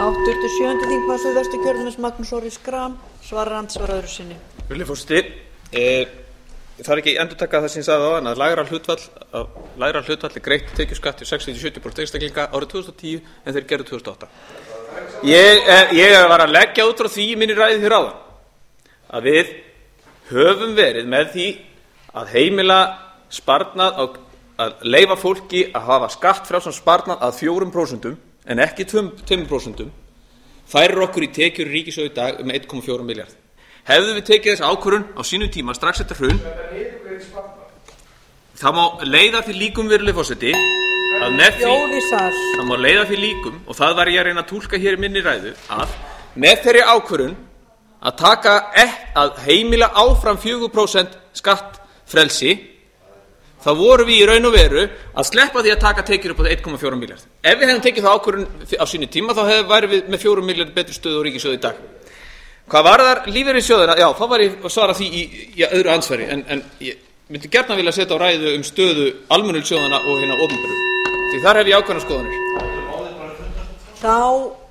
Háttvirtur 7. þingmaður Suðvesturkjördæmis Magnús Orri Schram svarar andsvar öðru sinni. Virðulegi forseti, ég þarf ekki endurtaka það sem ég sagði áðan að lægra hlutfall er greitt tekjuskatt til 60-70% einstaklinga árið 2010 en þeir gerðu 2008. Ég var að leggja út frá því í minni ræðu hér áðan að við höfum verið með því að heimila sparnað að leyfa fólki að hafa skattfrjálsan sparnað að 4% en ekki 2%, færir okkur í tekjur í ríkissjóð í dag 1,4 milljarð. Hefðum við tekið þessa ákvörðun á sínum tíma strax eftir hrun, það má leiða því líkum, virðulegi forseti, að með því það má leiða því líkum, og það var ég að reyna að túlka hér í minni ræðu, að með þeirri ákvörðun að heimila áfram 4% skattfrelsi, þá vorum við í raun og veru að sleppa því að taka tekjur upp á 1,4 milljarð. Ef við hefðum tekið það ákvörðun á sínu tíma þá værum við með 4 milljarð betri stöðu á ríkissjóði í dag. Hvað varðar lífeyrissjóðina, já, þá var ég að svara því í öðru andsvari, en ég myndi gjarnan vilja setja á ræðu stöðu almennu sjóðanna og hinna opinberu, því þar hef ég ákveðnar skoðanir. Þá